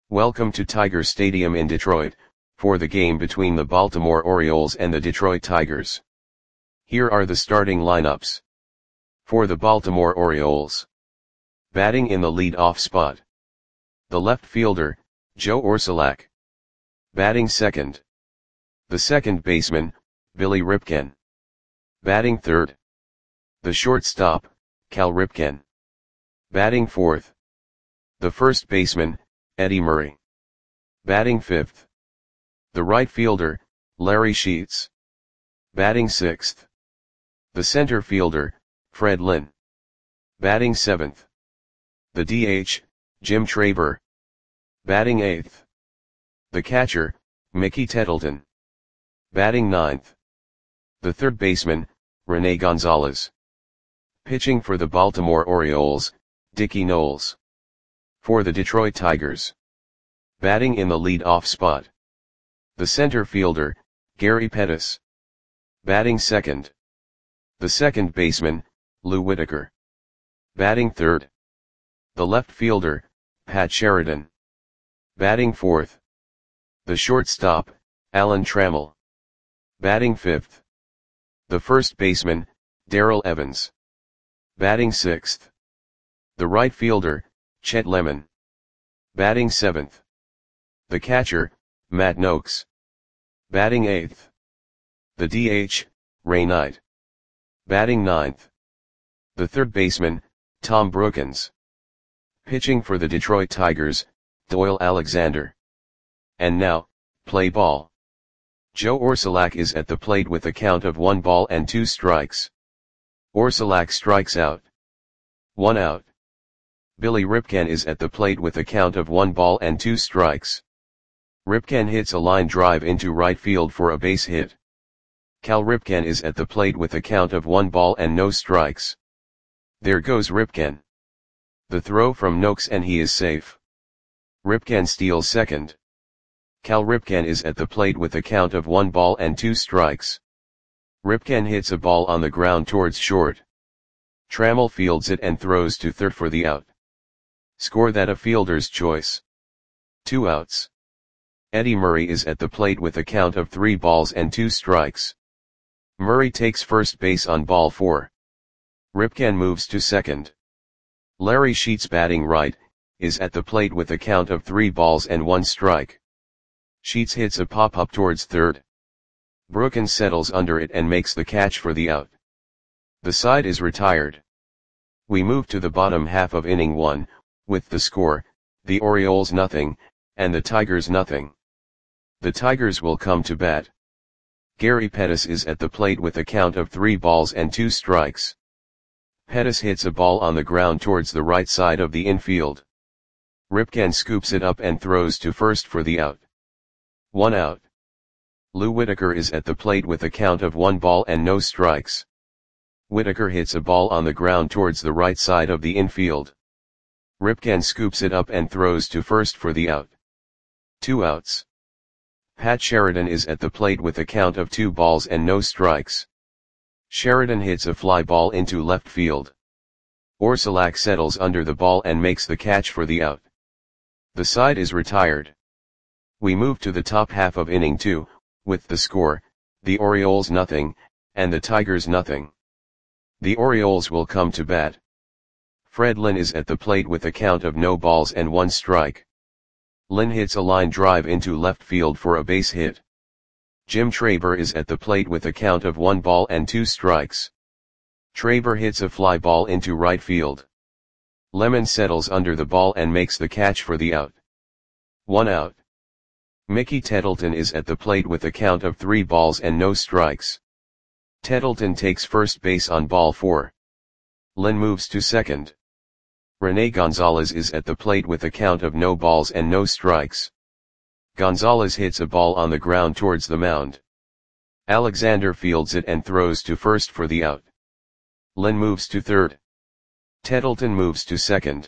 Welcome to Tiger Stadium in Detroit, for the game between the Baltimore Orioles and the Detroit Tigers. Here are the starting lineups. For the Baltimore Orioles. Batting in the lead-off spot. The left fielder, Joe Orsulak. Batting second. The second baseman, Billy Ripken. Batting third. The shortstop, Cal Ripken. Batting fourth. The first baseman, Eddie Murray. Batting fifth. The right fielder, Larry Sheets. Batting sixth. The center fielder, Fred Lynn. Batting seventh. The DH, Jim Traber. Batting eighth. The catcher, Mickey Tettleton. Batting ninth. The third baseman, Rene Gonzalez. Pitching for the Baltimore Orioles, Dickie Knowles. For the Detroit Tigers. Batting in the lead-off spot. The center fielder, Gary Pettis. Batting second. The second baseman, Lou Whitaker. Batting third. The left fielder, Pat Sheridan. Batting fourth. The shortstop, Alan Trammell. Batting fifth. The first baseman, Darrell Evans. Batting sixth. The right fielder, Chet Lemon. Batting seventh. The catcher, Matt Noakes. Batting eighth. The DH, Ray Knight. Batting ninth. The third baseman, Tom Brookens. Pitching for the Detroit Tigers, Doyle Alexander. And now, play ball. Joe Orsulak is at the plate with a count of 1 ball and 2 strikes. Orsulak strikes out. 1 out. Billy Ripken is at the plate with a count of 1 ball and 2 strikes. Ripken hits a line drive into right field for a base hit. Cal Ripken is at the plate with a count of 1 ball and no strikes. There goes Ripken. The throw from Noakes and he is safe. Ripken steals second. Cal Ripken is at the plate with a count of 1 ball and 2 strikes. Ripken hits a ball on the ground towards short. Trammell fields it and throws to third for the out. Score that a fielder's choice. 2 outs. Eddie Murray is at the plate with a count of 3 balls and 2 strikes. Murray takes first base on ball 4. Ripken moves to second. Larry Sheets, batting right, is at the plate with a count of 3 balls and 1 strike. Sheets hits a pop-up towards third. Brookens settles under it and makes the catch for the out. The side is retired. We move to the bottom half of inning 1, with the score, the Orioles nothing, and the Tigers nothing. The Tigers will come to bat. Gary Pettis is at the plate with a count of 3 balls and 2 strikes. Pettis hits a ball on the ground towards the right side of the infield. Ripken scoops it up and throws to first for the out. 1 out. Lou Whitaker is at the plate with a count of 1 ball and no strikes. Whitaker hits a ball on the ground towards the right side of the infield. Ripken scoops it up and throws to first for the out. 2 outs. Pat Sheridan is at the plate with a count of 2 balls and no strikes. Sheridan hits a fly ball into left field. Orsulak settles under the ball and makes the catch for the out. The side is retired. We move to the top half of inning 2, with the score, the Orioles nothing, and the Tigers nothing. The Orioles will come to bat. Fred Lynn is at the plate with a count of no balls and 1 strike. Lynn hits a line drive into left field for a base hit. Jim Traber is at the plate with a count of 1 ball and 2 strikes. Traber hits a fly ball into right field. Lemon settles under the ball and makes the catch for the out. 1 out. Mickey Tettleton is at the plate with a count of 3 balls and no strikes. Tettleton takes first base on ball 4. Lynn moves to second. Rene Gonzalez is at the plate with a count of no balls and no strikes. Gonzalez hits a ball on the ground towards the mound. Alexander fields it and throws to first for the out. Lynn moves to third. Tettleton moves to second.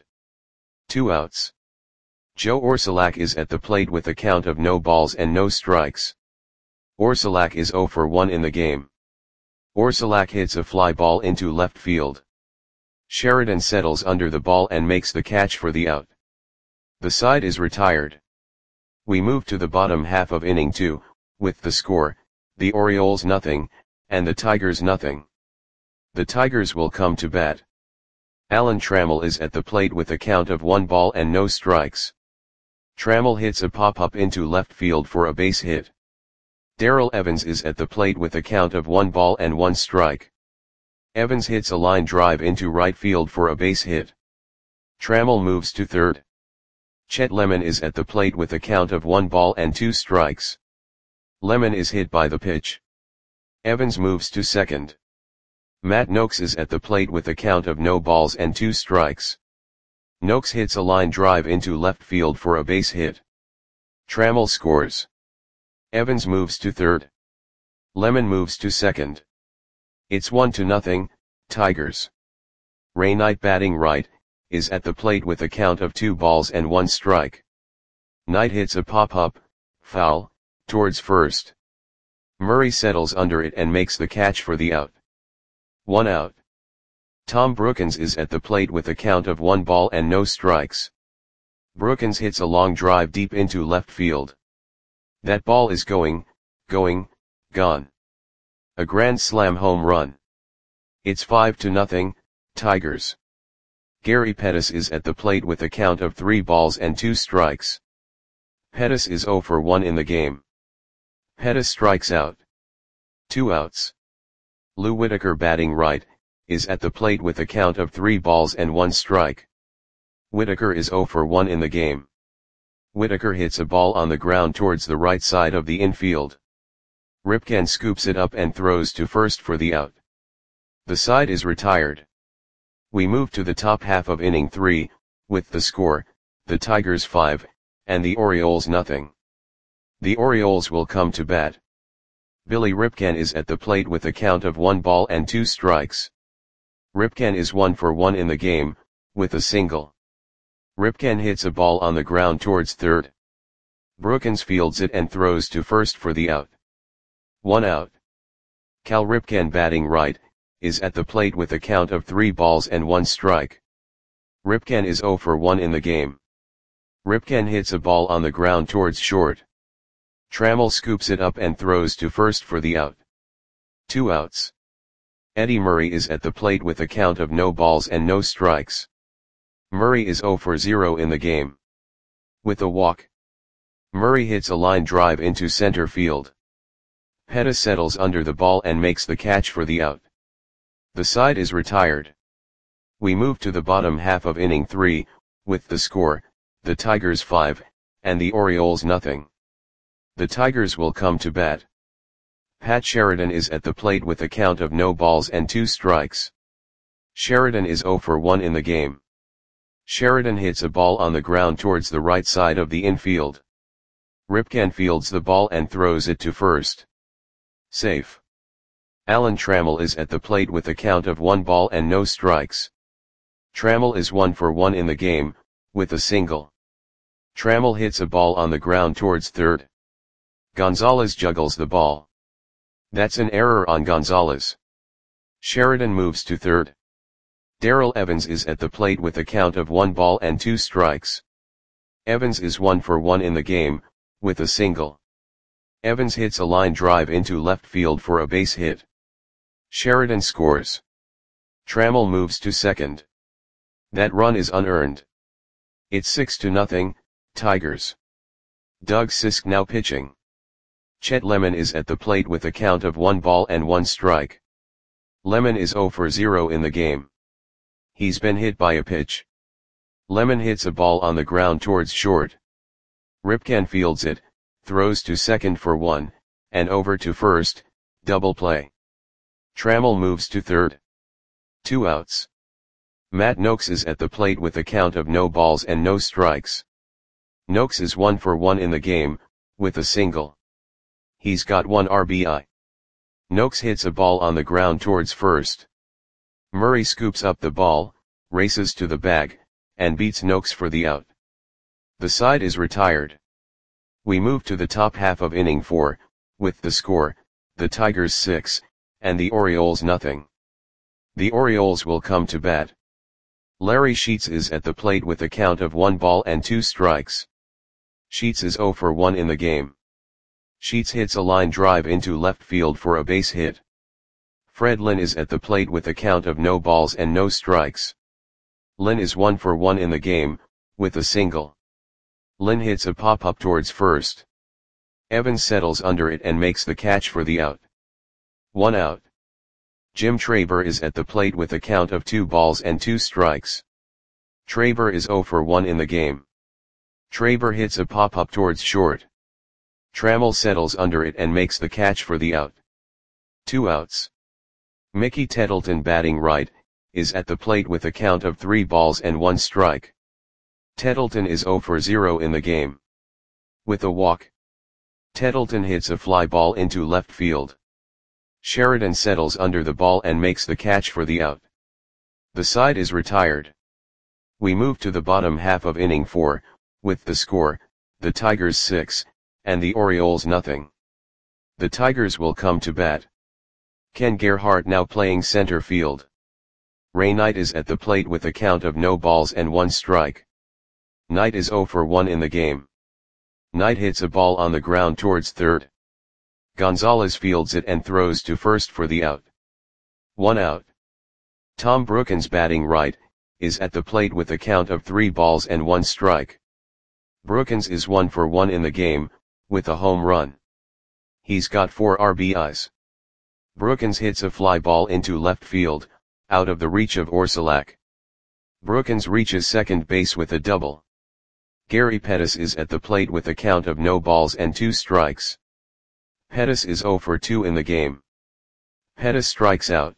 2 outs. Joe Orsulak is at the plate with a count of no balls and no strikes. Orsulak is 0 for 1 in the game. Orsulak hits a fly ball into left field. Sheridan settles under the ball and makes the catch for the out. The side is retired. We move to the bottom half of inning 2, with the score, the Orioles nothing, and the Tigers nothing. The Tigers will come to bat. Alan Trammell is at the plate with a count of 1 ball and no strikes. Trammell hits a pop-up into left field for a base hit. Darrell Evans is at the plate with a count of 1 ball and 1 strike. Evans hits a line drive into right field for a base hit. Trammell moves to third. Chet Lemon is at the plate with a count of 1 ball and 2 strikes. Lemon is hit by the pitch. Evans moves to second. Matt Noakes is at the plate with a count of no balls and 2 strikes. Noakes hits a line drive into left field for a base hit. Trammell scores. Evans moves to third. Lemon moves to second. It's 1-0, Tigers. Ray Knight, batting right, is at the plate with a count of 2 balls and 1 strike. Knight hits a pop-up, foul, towards first. Murray settles under it and makes the catch for the out. 1 out. Tom Brookins is at the plate with a count of 1 ball and no strikes. Brookins hits a long drive deep into left field. That ball is gone. A grand slam home run. It's 5-0, Tigers. Gary Pettis is at the plate with a count of 3 balls and 2 strikes. Pettis is 0 for 1 in the game. Pettis strikes out. 2 outs. Lou Whitaker, batting right, is at the plate with a count of 3 balls and 1 strike. Whitaker is 0 for 1 in the game. Whitaker hits a ball on the ground towards the right side of the infield. Ripken scoops it up and throws to first for the out. The side is retired. We move to the top half of inning 3, with the score, the Tigers 5, and the Orioles nothing. The Orioles will come to bat. Billy Ripken is at the plate with a count of 1 ball and 2 strikes. Ripken is 1 for 1 in the game, with a single. Ripken hits a ball on the ground towards third. Brookins fields it and throws to first for the out. 1 out. Cal Ripken, batting right, is at the plate with a count of 3 balls and 1 strike. Ripken is 0 for 1 in the game. Ripken hits a ball on the ground towards short. Trammell scoops it up and throws to first for the out. 2 outs. Eddie Murray is at the plate with a count of no balls and no strikes. Murray is 0 for 0 in the game. With a walk. Murray hits a line drive into center field. Pettis settles under the ball and makes the catch for the out. The side is retired. We move to the bottom half of inning 3, with the score, the Tigers 5, and the Orioles nothing. The Tigers will come to bat. Pat Sheridan is at the plate with a count of no balls and 2 strikes. Sheridan is 0 for 1 in the game. Sheridan hits a ball on the ground towards the right side of the infield. Ripken fields the ball and throws it to first. Safe. Alan Trammell is at the plate with a count of 1 ball and no strikes. Trammell is 1 for 1 in the game, with a single. Trammell hits a ball on the ground towards third. Gonzalez juggles the ball. That's an error on Gonzalez. Sheridan moves to third. Darrell Evans is at the plate with a count of 1 ball and 2 strikes. Evans is 1 for 1 in the game, with a single. Evans hits a line drive into left field for a base hit. Sheridan scores. Trammell moves to second. That run is unearned. It's 6-0, Tigers. Doug Sisk now pitching. Chet Lemon is at the plate with a count of 1 ball and 1 strike. Lemon is 0 for 0 in the game. He's been hit by a pitch. Lemon hits a ball on the ground towards short. Ripken fields it, throws to second for 1, and over to first, double play. Trammell moves to third. 2 outs. Matt Noakes is at the plate with a count of no balls and no strikes. Noakes is 1 for 1 in the game, with a single. He's got 1 RBI. Noakes hits a ball on the ground towards first. Murray scoops up the ball, races to the bag, and beats Noakes for the out. The side is retired. We move to the top half of inning 4, with the score, the Tigers 6, and the Orioles nothing. The Orioles will come to bat. Larry Sheets is at the plate with a count of 1 ball and 2 strikes. Sheets is 0 for 1 in the game. Sheets hits a line drive into left field for a base hit. Fred Lynn is at the plate with a count of no balls and no strikes. Lynn is 1 for 1 in the game, with a single. Lynn hits a pop-up towards first. Evans settles under it and makes the catch for the out. 1 out. Jim Traber is at the plate with a count of 2 balls and 2 strikes. Traber is 0 for 1 in the game. Traber hits a pop-up towards short. Trammell settles under it and makes the catch for the out. 2 outs. Mickey Tettleton, batting right, is at the plate with a count of 3 balls and 1 strike. Tettleton is 0 for 0 in the game. With a walk, Tettleton hits a fly ball into left field. Sheridan settles under the ball and makes the catch for the out. The side is retired. We move to the bottom half of inning 4, with the score, the Tigers 6, and the Orioles nothing. The Tigers will come to bat. Ken Gerhart now playing center field. Ray Knight is at the plate with a count of no balls and 1 strike. Knight is 0 for 1 in the game. Knight hits a ball on the ground towards third. Gonzalez fields it and throws to first for the out. 1 out. Tom Brookins, batting right, is at the plate with a count of 3 balls and 1 strike. Brookins is 1 for 1 in the game, with a home run. He's got 4 RBIs. Brookins hits a fly ball into left field, out of the reach of Orsulak. Brookins reaches second base with a double. Gary Pettis is at the plate with a count of no balls and 2 strikes. Pettis is 0 for 2 in the game. Pettis strikes out.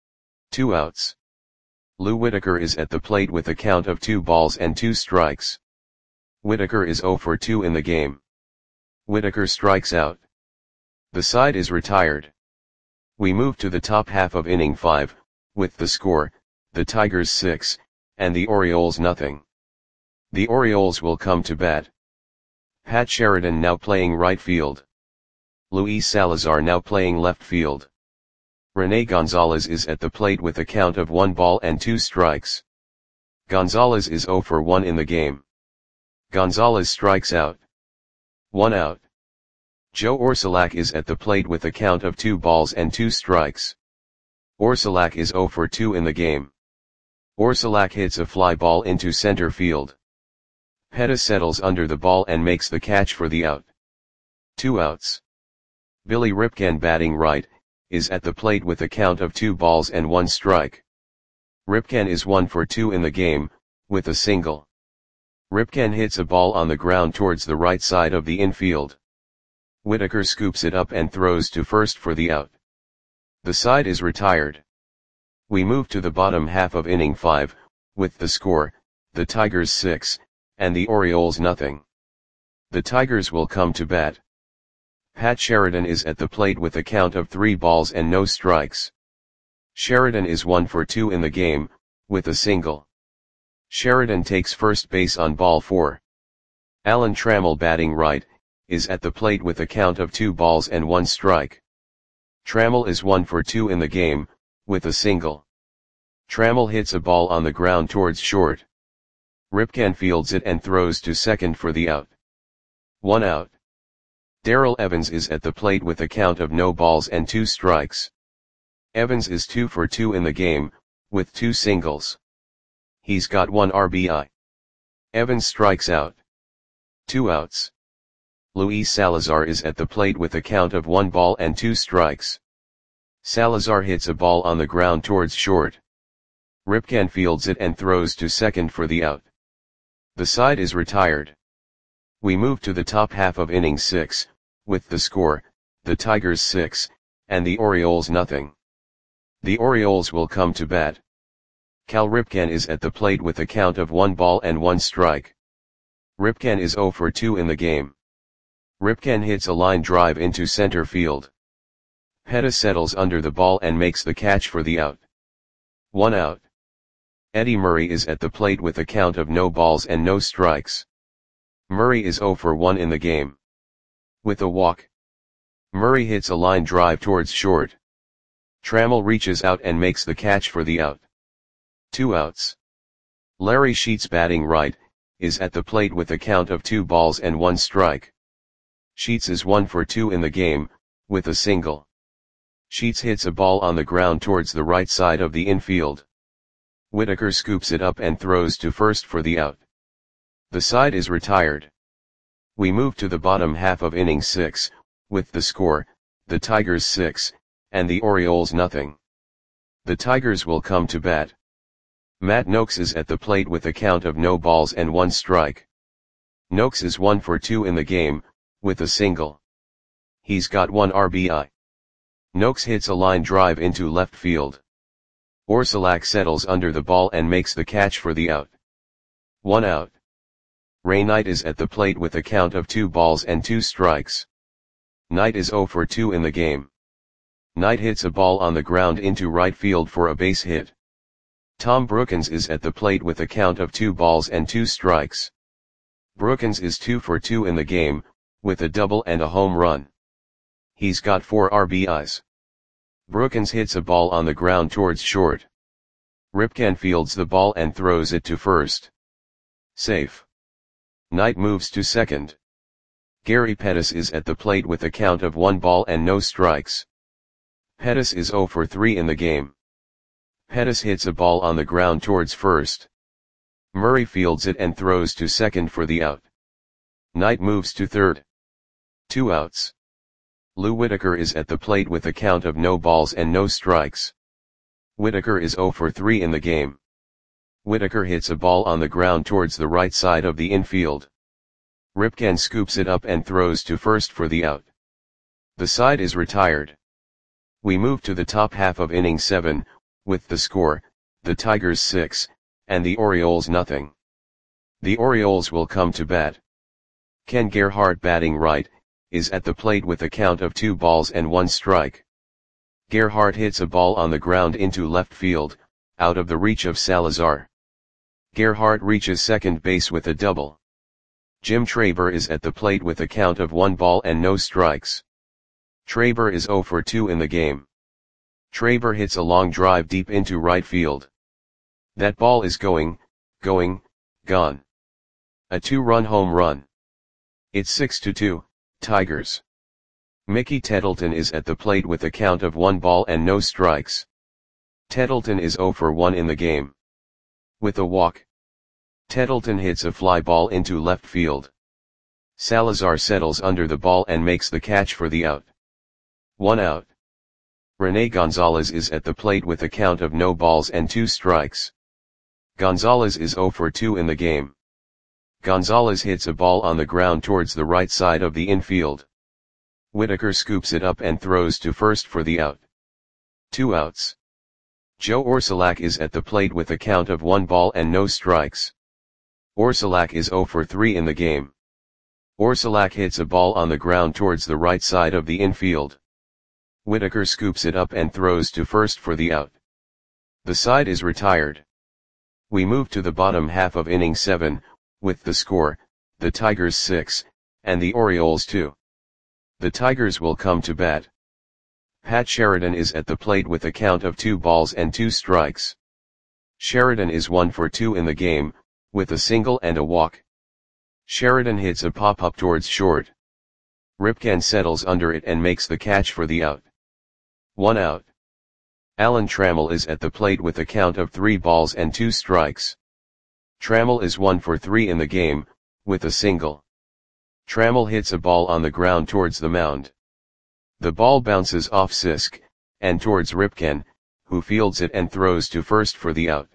2 outs. Lou Whitaker is at the plate with a count of 2 balls and 2 strikes. Whitaker is 0 for 2 in the game. Whitaker strikes out. The side is retired. We move to the top half of inning 5, with the score, the Tigers 6, and the Orioles nothing. The Orioles will come to bat. Pat Sheridan now playing right field. Luis Salazar now playing left field. Rene Gonzalez is at the plate with a count of 1 ball and 2 strikes. Gonzalez is 0 for 1 in the game. Gonzalez strikes out. 1 out. Joe Orsulak is at the plate with a count of 2 balls and 2 strikes. Orsulak is 0 for 2 in the game. Orsulak hits a fly ball into center field. Pettis settles under the ball and makes the catch for the out. 2 outs. Billy Ripken, batting right, is at the plate with a count of 2 balls and 1 strike. Ripken is 1 for 2 in the game, with a single. Ripken hits a ball on the ground towards the right side of the infield. Whitaker scoops it up and throws to first for the out. The side is retired. We move to the bottom half of inning 5, with the score, the Tigers 6, and the Orioles nothing. The Tigers will come to bat. Pat Sheridan is at the plate with a count of 3 balls and no strikes. Sheridan is 1 for 2 in the game, with a single. Sheridan takes first base on ball 4. Alan Trammell, batting right, is at the plate with a count of 2 balls and 1 strike. Trammell is 1 for 2 in the game, with a single. Trammell hits a ball on the ground towards short. Ripken fields it and throws to second for the out. 1 out. Darrell Evans is at the plate with a count of no balls and 2 strikes. Evans is 2 for 2 in the game, with 2 singles. He's got 1 RBI. Evans strikes out. 2 outs. Luis Salazar is at the plate with a count of 1 ball and 2 strikes. Salazar hits a ball on the ground towards short. Ripken fields it and throws to second for the out. The side is retired. We move to the top half of inning 6, with the score, the Tigers 6, and the Orioles nothing. The Orioles will come to bat. Cal Ripken is at the plate with a count of 1 ball and 1 strike. Ripken is 0 for 2 in the game. Ripken hits a line drive into center field. Pettis settles under the ball and makes the catch for the out. 1 out. Eddie Murray is at the plate with a count of no balls and no strikes. Murray is 0 for 1 in the game. With a walk, Murray hits a line drive towards short. Trammell reaches out and makes the catch for the out. 2 outs. Larry Sheets, batting right, is at the plate with a count of 2 balls and 1 strike. Sheets is 1 for 2 in the game, with a single. Sheets hits a ball on the ground towards the right side of the infield. Whitaker scoops it up and throws to first for the out. The side is retired. We move to the bottom half of inning 6, with the score, the Tigers 6, and the Orioles nothing. The Tigers will come to bat. Matt Noakes is at the plate with a count of no balls and 1 strike. Noakes is 1 for 2 in the game, with a single. He's got 1 RBI. Noakes hits a line drive into left field. Orsulak settles under the ball and makes the catch for the out. 1 out. Ray Knight is at the plate with a count of 2 balls and 2 strikes. Knight is 0 for 2 in the game. Knight hits a ball on the ground into right field for a base hit. Tom Brookens is at the plate with a count of 2 balls and 2 strikes. Brookens is 2 for 2 in the game, with a double and a home run. He's got 4 RBIs. Brookens hits a ball on the ground towards short. Ripken fields the ball and throws it to first. Safe. Knight moves to second. Gary Pettis is at the plate with a count of 1 ball and no strikes. Pettis is 0 for 3 in the game. Pettis hits a ball on the ground towards first. Murray fields it and throws to second for the out. Knight moves to third. 2 outs. Lou Whitaker is at the plate with a count of no balls and no strikes. Whitaker is 0 for 3 in the game. Whitaker hits a ball on the ground towards the right side of the infield. Ripken scoops it up and throws to first for the out. The side is retired. We move to the top half of inning 7, with the score, the Tigers 6, and the Orioles nothing. The Orioles will come to bat. Ken Gerhart, batting right, is at the plate with a count of 2 balls and 1 strike. Gerhart hits a ball on the ground into left field, out of the reach of Salazar. Gerhart reaches second base with a double. Jim Traber is at the plate with a count of 1 ball and no strikes. Traber is 0 for 2 in the game. Traber hits a long drive deep into right field. That ball is gone. A 2-run home run. It's 6-2, Tigers. Mickey Tettleton is at the plate with a count of 1 ball and no strikes. Tettleton is 0 for 1 in the game. With a walk. Tettleton hits a fly ball into left field. Salazar settles under the ball and makes the catch for the out. 1 out. Rene Gonzalez is at the plate with a count of no balls and 2 strikes. Gonzalez is 0 for 2 in the game. Gonzalez hits a ball on the ground towards the right side of the infield. Whitaker scoops it up and throws to first for the out. 2 outs. Joe Orsulak is at the plate with a count of 1 ball and no strikes. Orsulak is 0 for 3 in the game. Orsulak hits a ball on the ground towards the right side of the infield. Whitaker scoops it up and throws to first for the out. The side is retired. We move to the bottom half of inning 7, with the score, the Tigers 6, and the Orioles 2. The Tigers will come to bat. Pat Sheridan is at the plate with a count of 2 balls and 2 strikes. Sheridan is 1 for 2 in the game, with a single and a walk. Sheridan hits a pop-up towards short. Ripken settles under it and makes the catch for the out. 1 out. Alan Trammell is at the plate with a count of 3 balls and 2 strikes. Trammell is 1 for 3 in the game, with a single. Trammell hits a ball on the ground towards the mound. The ball bounces off Sisk, and towards Ripken, who fields it and throws to first for the out.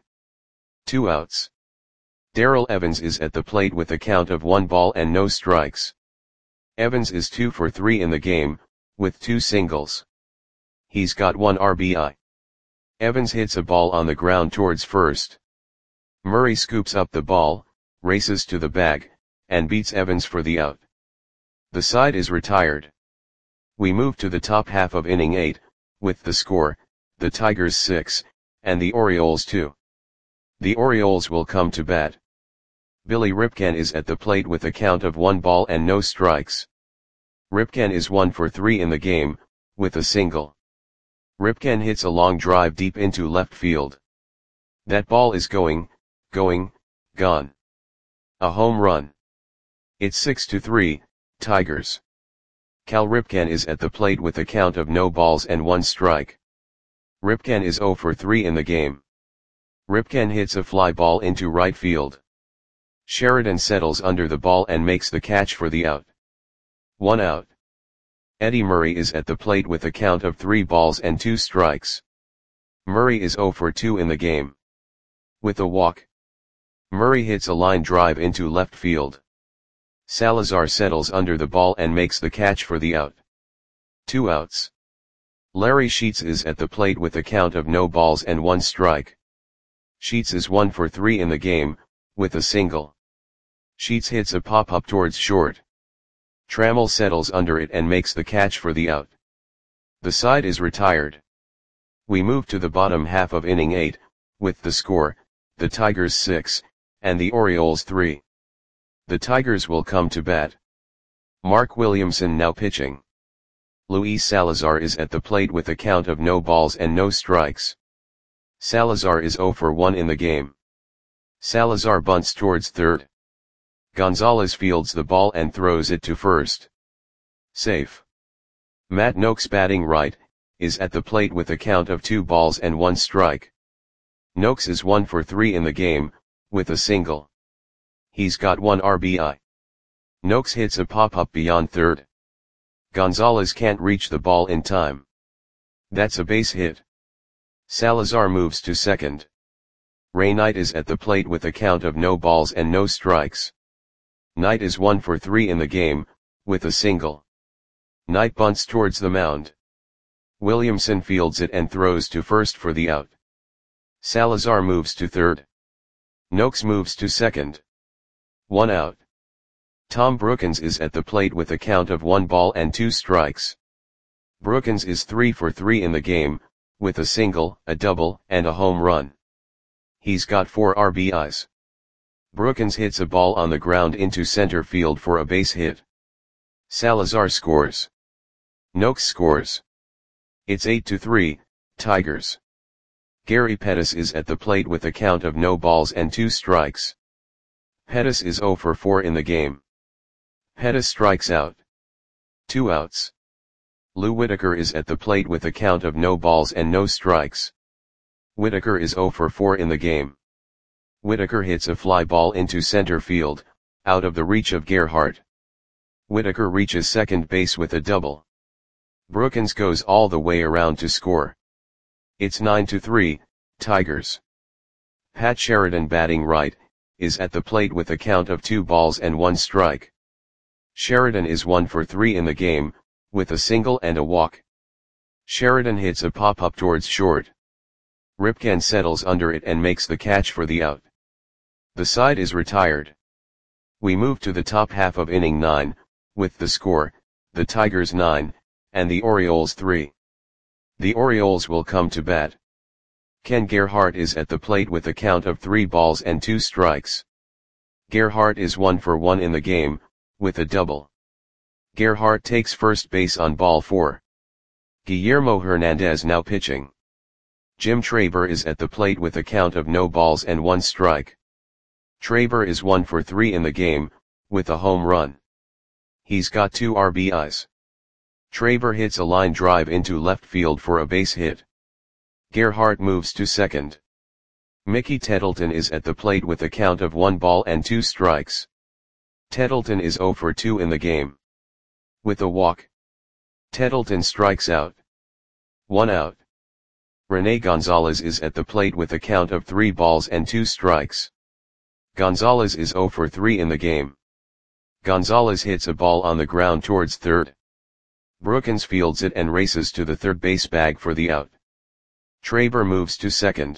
2 outs. Darrell Evans is at the plate with a count of 1 ball and no strikes. Evans is 2 for 3 in the game, with 2 singles. He's got 1 RBI. Evans hits a ball on the ground towards first. Murray scoops up the ball, races to the bag, and beats Evans for the out. The side is retired. We move to the top half of inning 8, with the score, the Tigers 6, and the Orioles 2. The Orioles will come to bat. Billy Ripken is at the plate with a count of 1 ball and no strikes. Ripken is 1 for 3 in the game, with a single. Ripken hits a long drive deep into left field. That ball is gone. a home run. It's 6-3, Tigers. Cal Ripken is at the plate with a count of no balls and 1 strike. Ripken is 0 for 3 in the game. Ripken hits a fly ball into right field. Sheridan settles under the ball and makes the catch for the out. 1 out. Eddie Murray is at the plate with a count of 3 balls and 2 strikes. Murray is 0 for 2 in the game. With a walk, Murray hits a line drive into left field. Salazar settles under the ball and makes the catch for the out. 2 outs. Larry Sheets is at the plate with a count of no balls and 1 strike. Sheets is 1 for 3 in the game, with a single. Sheets hits a pop-up towards short. Trammell settles under it and makes the catch for the out. The side is retired. We move to the bottom half of inning 8, with the score, the Tigers 6, and the Orioles 3. The Tigers will come to bat. Mark Williamson now pitching. Luis Salazar is at the plate with a count of no balls and no strikes. Salazar is 0 for 1 in the game. Salazar bunts towards third. Gonzalez fields the ball and throws it to first. Safe. Matt Noakes batting right, is at the plate with a count of 2 balls and 1 strike. Noakes is 1 for 3 in the game, with a single. He's got 1 RBI. Noakes hits a pop-up beyond third. Gonzalez can't reach the ball in time. That's a base hit. Salazar moves to second. Ray Knight is at the plate with a count of no balls and no strikes. Knight is 1 for 3 in the game, with a single. Knight bunts towards the mound. Williamson fields it and throws to first for the out. Salazar moves to third. Noakes moves to second. 1 out. Tom Brookens is at the plate with a count of 1 ball and 2 strikes. Brookens is 3 for 3 in the game, with a single, a double, and a home run. He's got 4 RBIs. Brookens hits a ball on the ground into center field for a base hit. Salazar scores. Noakes scores. It's 8-3, Tigers. Gary Pettis is at the plate with a count of no balls and 2 strikes. Pettis is 0 for 4 in the game. Pettis strikes out. 2 outs. Lou Whitaker is at the plate with a count of no balls and no strikes. Whitaker is 0 for 4 in the game. Whitaker hits a fly ball into center field, out of the reach of Gerhardt. Whitaker reaches second base with a double. Brookens goes all the way around to score. It's 9-3, Tigers. Pat Sheridan batting right, is at the plate with a count of 2 balls and 1 strike. Sheridan is 1 for 3 in the game, with a single and a walk. Sheridan hits a pop-up towards short. Ripken settles under it and makes the catch for the out. The side is retired. We move to the top half of inning 9, with the score, the Tigers 9, and the Orioles 3. The Orioles will come to bat. Ken Gerhardt is at the plate with a count of 3 balls and 2 strikes. Gerhardt is 1 for 1 in the game, with a double. Gerhardt takes first base on ball 4. Guillermo Hernandez now pitching. Jim Traber is at the plate with a count of no balls and 1 strike. Traber is 1 for 3 in the game, with a home run. He's got 2 RBIs. Traber hits a line drive into left field for a base hit. Gerhardt moves to second. Mickey Tettleton is at the plate with a count of 1 ball and 2 strikes. Tettleton is 0 for 2 in the game. With a walk, Tettleton strikes out. 1 out. Rene Gonzalez is at the plate with a count of 3 balls and 2 strikes. Gonzalez is 0 for 3 in the game. Gonzalez hits a ball on the ground towards third. Brookens fields it and races to the third base bag for the out. Traber moves to second.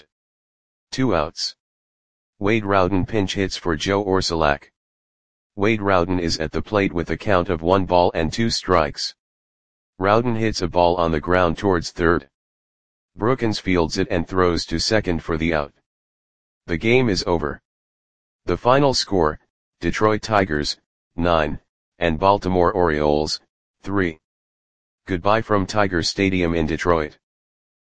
2 outs. Wade Rowden pinch hits for Joe Orsulak. Wade Rowden is at the plate with a count of 1 ball and 2 strikes. Rowden hits a ball on the ground towards third. Brookens fields it and throws to second for the out. The game is over. The final score, Detroit Tigers, 9, and Baltimore Orioles, 3. Goodbye from Tiger Stadium in Detroit.